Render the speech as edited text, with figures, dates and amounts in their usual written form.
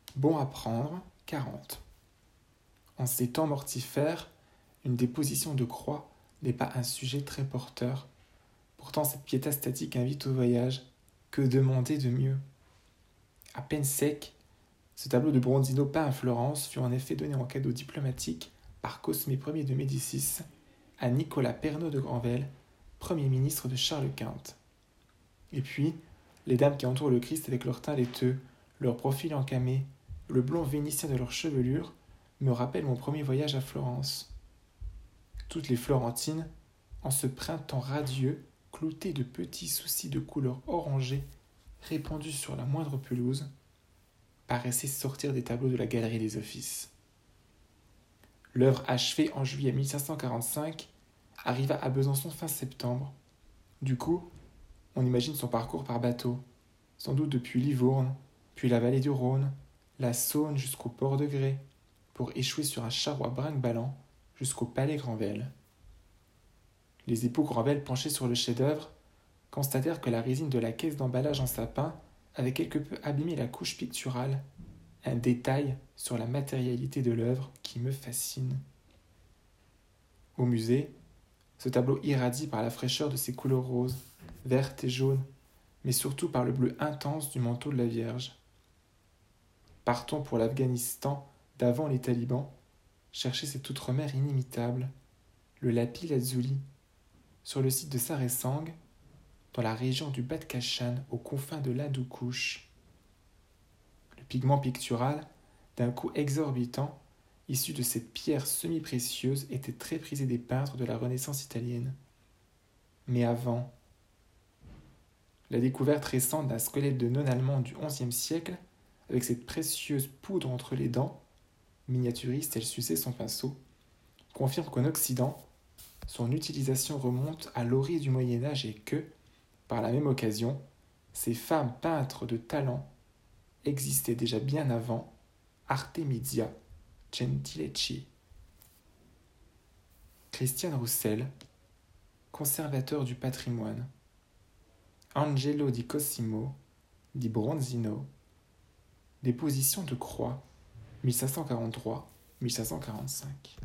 Bon à prendre, 40. En ces temps mortifères, une déposition de croix n'est pas un sujet très porteur. Pourtant, cette piéta statique invite au voyage. Que demander de mieux? À peine sec, ce tableau de Bronzino peint à Florence fut en effet donné en cadeau diplomatique par Cosme Ier de Médicis à Nicolas Pernaut de Granvelle, premier ministre de Charles Quint. Et puis, les dames qui entourent le Christ avec leur teint laiteux, leur profil encamé, le blond vénitien de leur chevelure, me rappellent mon premier voyage à Florence. Toutes les Florentines, en ce printemps radieux, cloutées de petits soucis de couleur orangée, répandus sur la moindre pelouse, paraissaient sortir des tableaux de la galerie des offices. L'œuvre achevée en juillet 1545 arriva à Besançon fin septembre. Du coup, on imagine son parcours par bateau, sans doute depuis Livourne, puis la vallée du Rhône, la Saône jusqu'au port de Grès, pour échouer sur un charroi brinque-ballant jusqu'au palais Granvelle. Les époux Granvelle, penchés sur le chef-d'œuvre, constatèrent que la résine de la caisse d'emballage en sapin avait quelque peu abîmé la couche picturale, un détail sur la matérialité de l'œuvre qui me fascine. Au musée, ce tableau irradie par la fraîcheur de ses couleurs roses, vertes et jaunes, mais surtout par le bleu intense du manteau de la Vierge. Partons pour l'Afghanistan d'avant les talibans, chercher cette outre-mer inimitable, le lapis lazuli, sur le site de Saresang, dans la région du Bad-Kachan, aux confins de l'Hindoukouche. Le pigment pictural, d'un coût exorbitant, issu de cette pierre semi-précieuse, était très prisé des peintres de la Renaissance italienne. Mais avant, la découverte récente d'un squelette de non-allemand du XIe siècle, avec cette précieuse poudre entre les dents, miniaturiste, elle suçait son pinceau, confirme qu'en Occident, son utilisation remonte à l'orée du Moyen-Âge et que, par la même occasion, ces femmes peintres de talent existaient déjà bien avant Artemisia Gentilecci. Christian Roussel, conservateur du patrimoine. Angelo di Cosimo, di Bronzino, déposition de croix, 1543-1545.